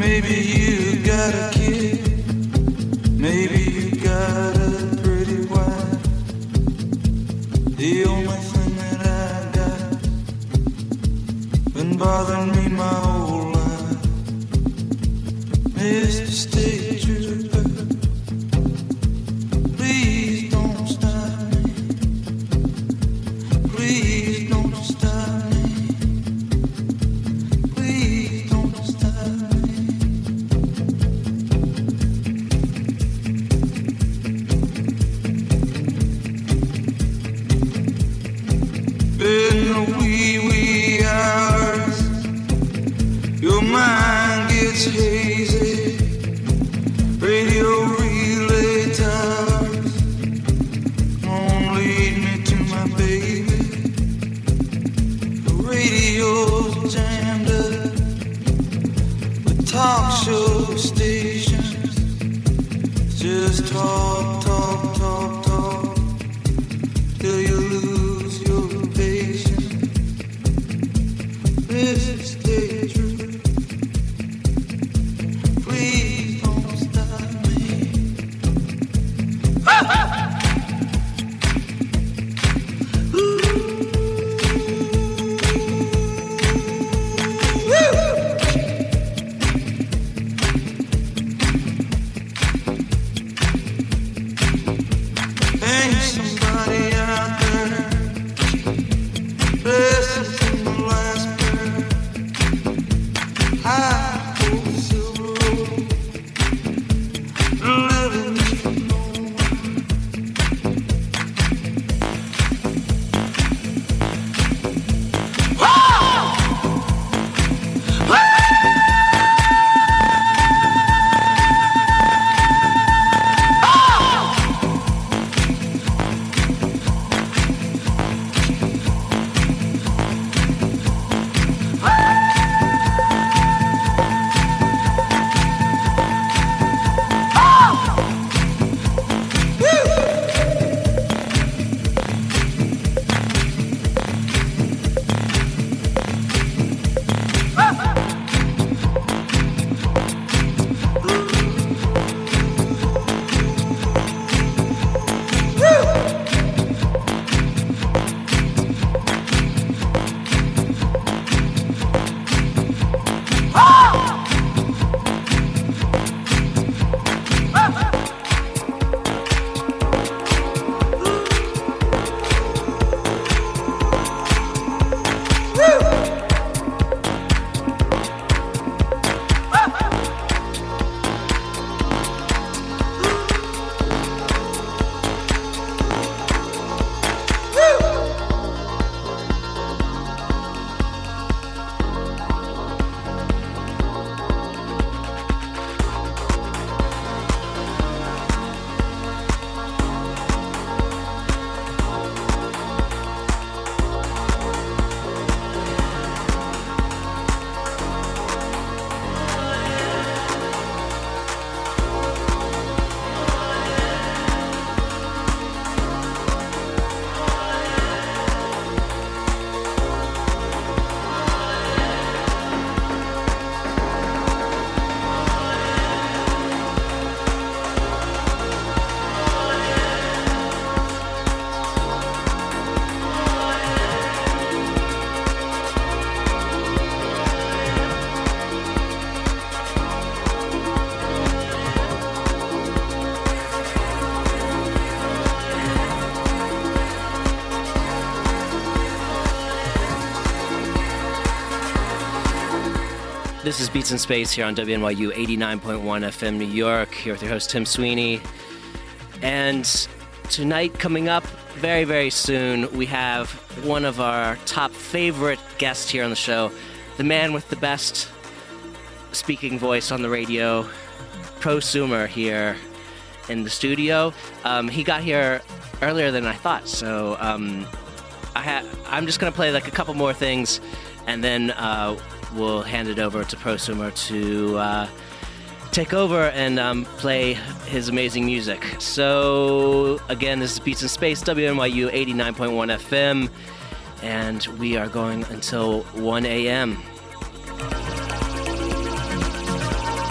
Maybe you got a kid, maybe you got a pretty wife. The only thing that I got been bothering me my whole life. Mr. State Trooper, please don't stop me. Please don't stop me. Please don't stop me. In the wee hours, your mind gets hazy. Radio relay towers won't lead me to my baby. The radio's jammed up with talk show stations. Just talk, talk, talk, talk till you lose your patience. Mr. State Trooper, please don't stop me. Ain't somebody out there listen to the last prayer? I hold the silver road, living for no one. This is Beats in Space here on WNYU 89.1 FM New York, here with your host Tim Sweeney. And tonight, coming up very, very soon, we have one of our top favorite guests here on the show, the man with the best speaking voice on the radio, Prosumer, here in the studio. He got here earlier than I thought, so I'm just going to play like a couple more things, and then we'll hand it over to Prosumer to take over and play his amazing music. So, again, this is Beats in Space, WNYU 89.1 FM, and we are going until 1 a.m.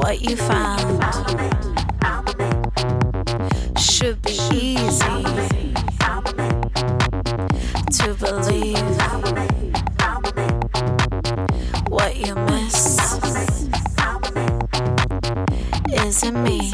what you found should be easy to believe. What you miss isn't me.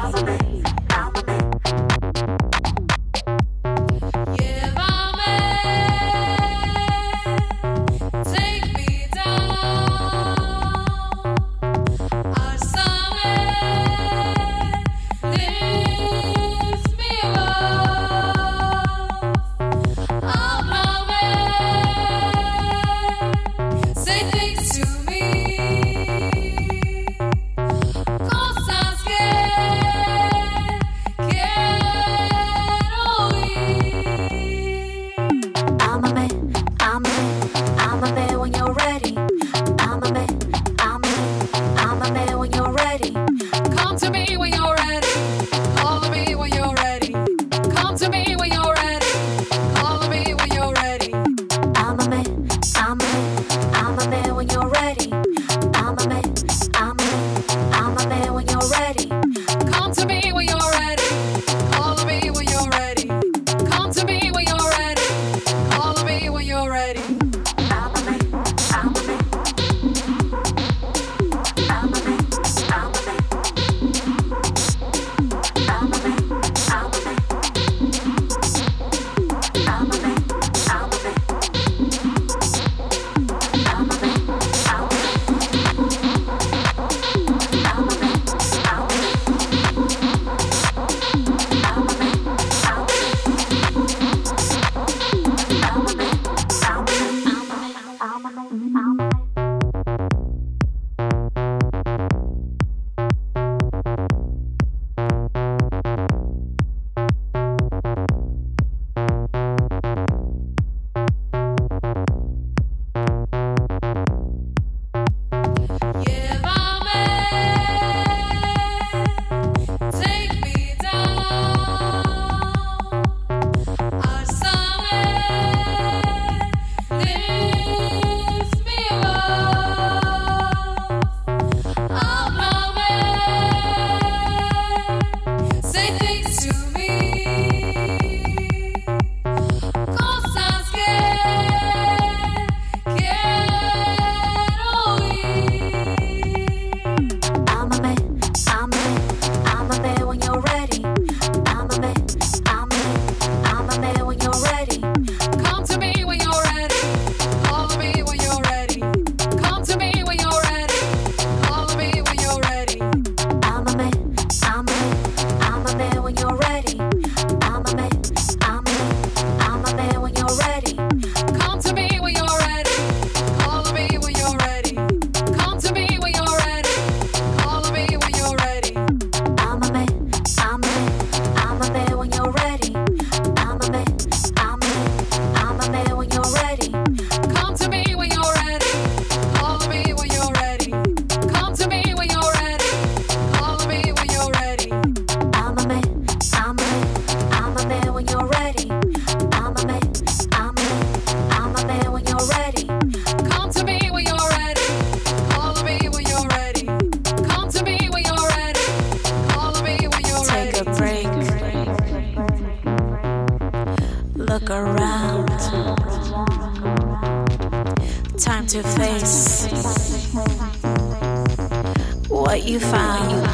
What you found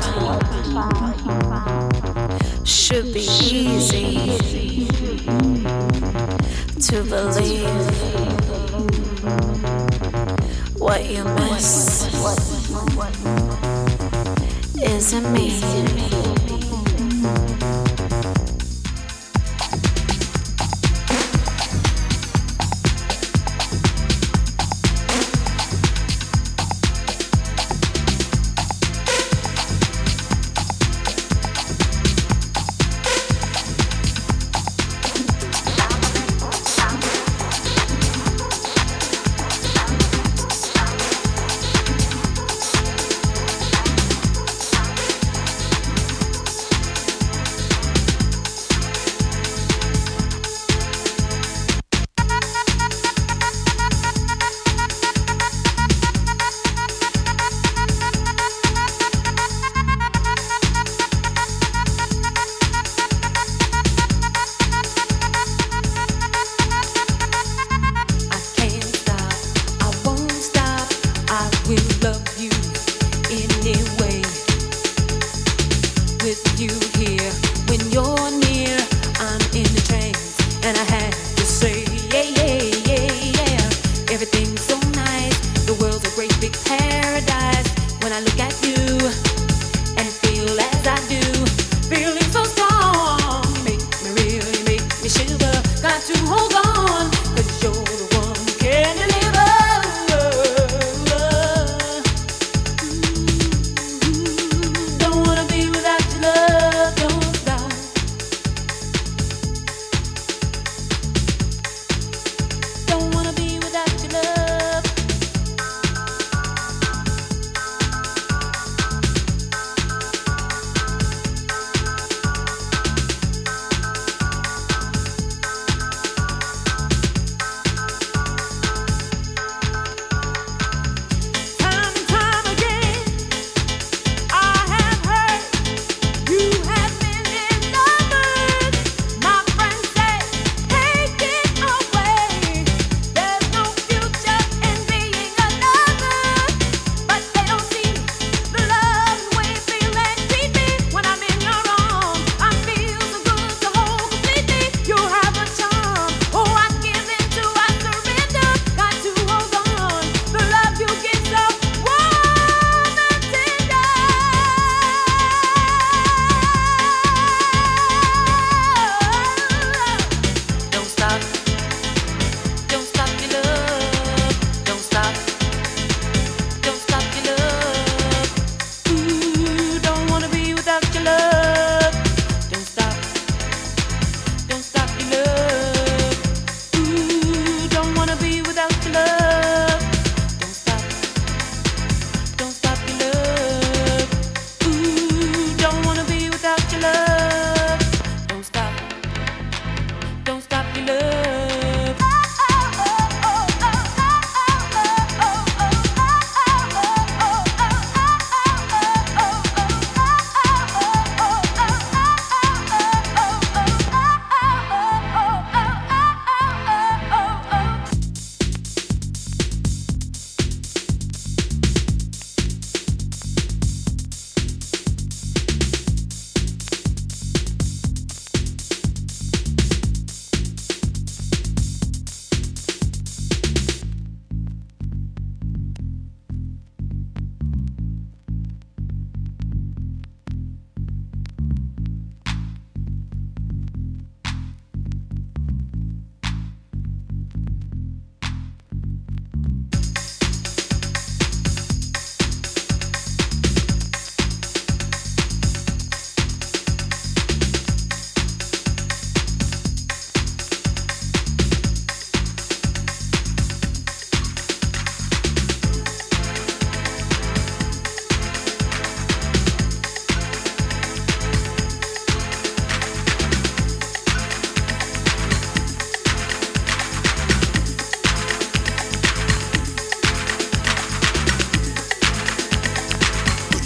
should be easy to believe. What you miss isn't me.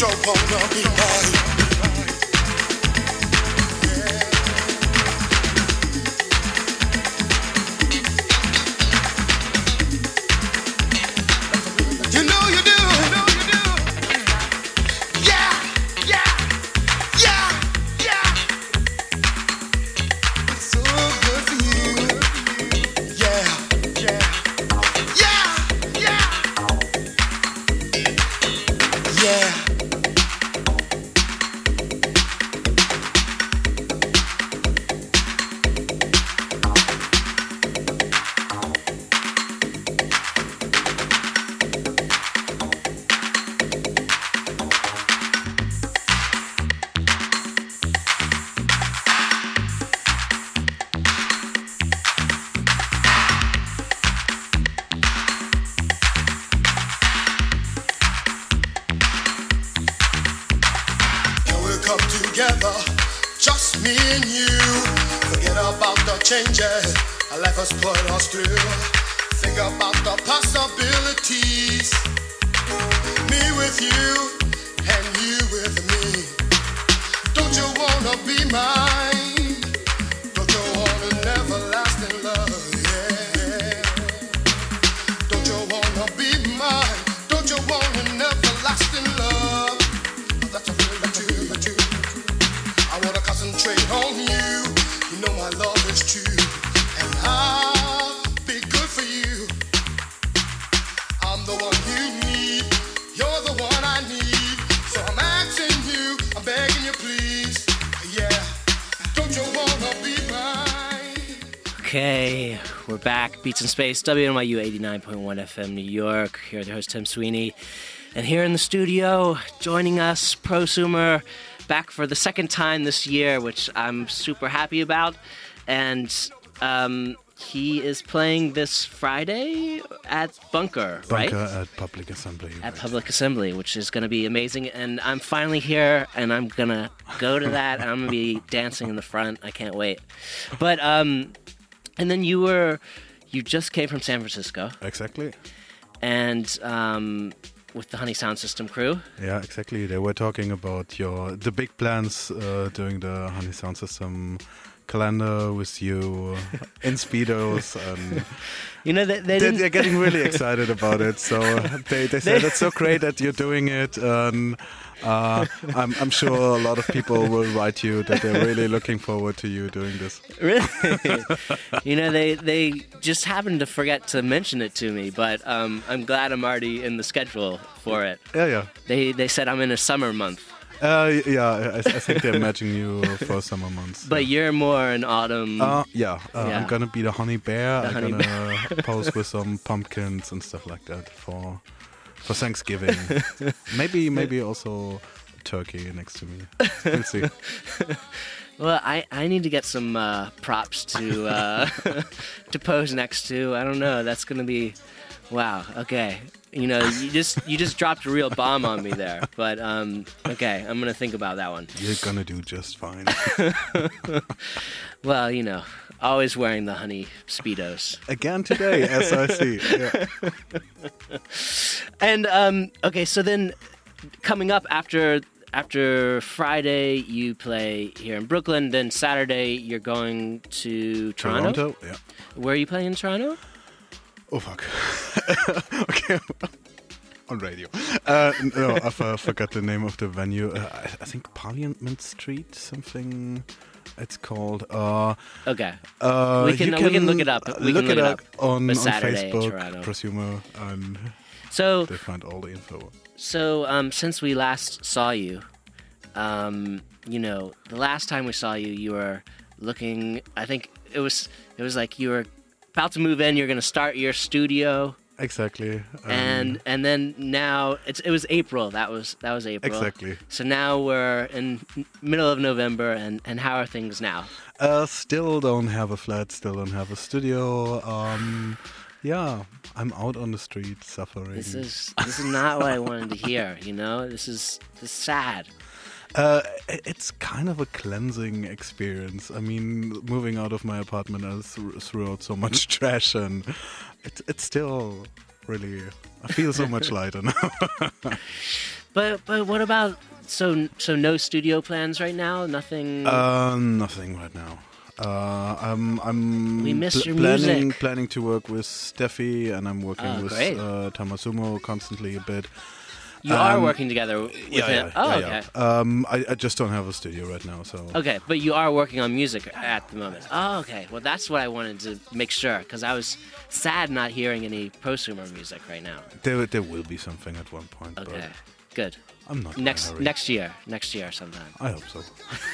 don't wanna be right. You know you do. Yeah, yeah, yeah, yeah. It's so good for you. Yeah, yeah, yeah, yeah, yeah. Come together, just me and you. Forget about the changes life has put us through. Think about the possibilities. Me with you and you with me. Don't you wanna be mine? Don't you want an everlasting love? Yeah. Don't you wanna be mine? Don't you want an everlasting love? That's a feeling too. I wanna concentrate on you. You know my love is true, and I'll be good for you. I'm the one you need. You're the one I need. So I'm asking you, I'm begging you, please. Yeah, don't you wanna be mine? Okay, we're back. Beats in Space, WNYU 89.1 FM New York. Here with your host, Tim Sweeney. And here in the studio, joining us, Prosumer, back for the second time this year, which I'm super happy about. And he is playing this Friday at Bunker, right? Bunker at Public Assembly. At right. Public Assembly, which is going to be amazing. And I'm finally here, and I'm going to go to that, and I'm going to be dancing in the front. I can't wait. But, and then you just came from San Francisco. Exactly. And with the Honey Sound System crew. Yeah, exactly. They were talking about the big plans during the Honey Sound System calendar with you in Speedos. And you know, they're getting really excited about it. So they said it's so great that you're doing it. And I'm sure a lot of people will write you that they're really looking forward to you doing this. Really? You know, they just happened to forget to mention it to me, but I'm glad I'm already in the schedule for it. Yeah. They said I'm in a summer month. I think they're matching you for summer months. But you're more in autumn. Yeah. I'm gonna be the honey bear. I'm gonna pose with some pumpkins and stuff like that for Thanksgiving. maybe also turkey next to me. We'll see. Well, I need to get some props to to pose next to. I don't know. That's gonna be wow. Okay. You know, you just dropped a real bomb on me there. But okay, I'm gonna think about that one. You're gonna do just fine. Well, you know, always wearing the honey Speedos. Again today, as I see. Yeah. And okay, so then coming up after Friday, you play here in Brooklyn. Then Saturday, you're going to Toronto. Yeah. Where are you playing in Toronto? Oh fuck. Okay. On radio. No, I forgot the name of the venue. I think Parliament Street, something. It's called. Okay. We can look it up. Look it up on Saturday Facebook, in Toronto. Prosumer, and So they find all the info. So since we last saw you, you know, the last time we saw you, you were looking. I think it was like you were about to move in. You're going to start your studio. Exactly. And then now it was April. That was April. Exactly. So now we're in middle of November, and how are things now? Still don't have a flat. Still don't have a studio. Yeah, I'm out on the street suffering. This is not what I wanted to hear. You know, this is sad. It's kind of a cleansing experience. I mean, moving out of my apartment, I threw out so much trash, and it's still really. I feel so much lighter now. But what about so no studio plans right now? Nothing. Nothing right now. I'm We miss your music. planning to work with Steffi, and I'm working with great. Tamasumo constantly a bit. You are working together with him. Okay. I just don't have a studio right now, so. Okay, but you are working on music at the moment. Oh, okay. Well, that's what I wanted to make sure, because I was sad not hearing any prosumer music right now. There will be something at one point. Okay, good. But I'm not. Next year sometime. I hope so.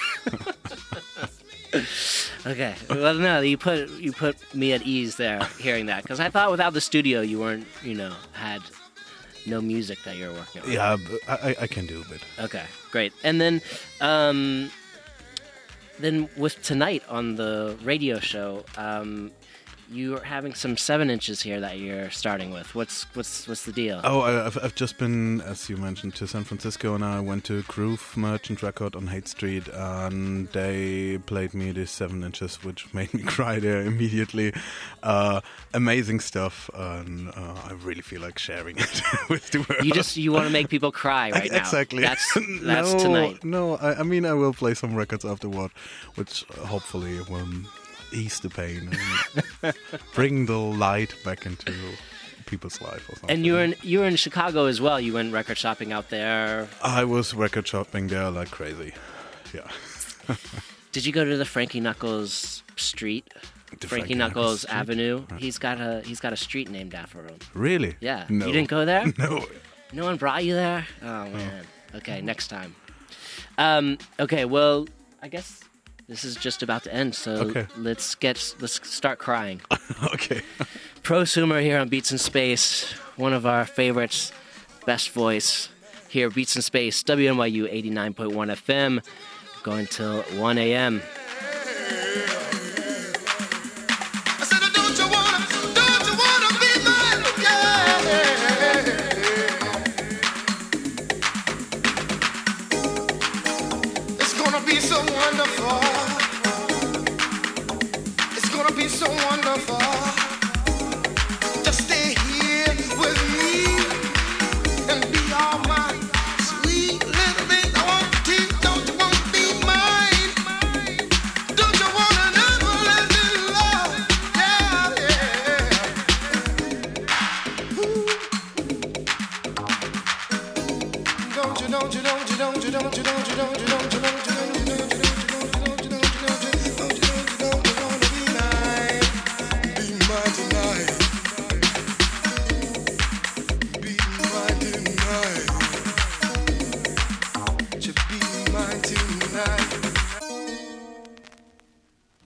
Okay. Well, no, you put me at ease there hearing that, because I thought without the studio you weren't, had no music that you're working on. Yeah, I can do a bit. Okay, great. And then with tonight on the radio show, you're having some 7-inches here that you're starting with. What's the deal? Oh, I've just been, as you mentioned, to San Francisco, and I went to Groove Merchant Record on Haight Street, and they played me this 7-inches, which made me cry there immediately. Amazing stuff, and I really feel like sharing it with the world. You want to make people cry right now. Exactly. That's no, tonight. No, I mean I will play some records afterward, which hopefully will ease the pain and bring the light back into people's life or something. And you were in Chicago as well. You went record shopping out there. I was record shopping there like crazy. Yeah. Did you go to the Frankie Knuckles street? Frankie Knuckles Avenue. Right. He's got a street named after him. Really? Yeah. No. You didn't go there? No. No one brought you there? Oh man. Okay, next time. Okay, well, I guess this is just about to end, so Okay. let's start crying. Okay. Prosumer here on Beats in Space, one of our favorites, best voice here, Beats in Space, WNYU 89.1 FM, going till 1 a.m. I said, don't you wanna be mine? Yeah. It's gonna be so wonderful. It's gonna be so wonderful.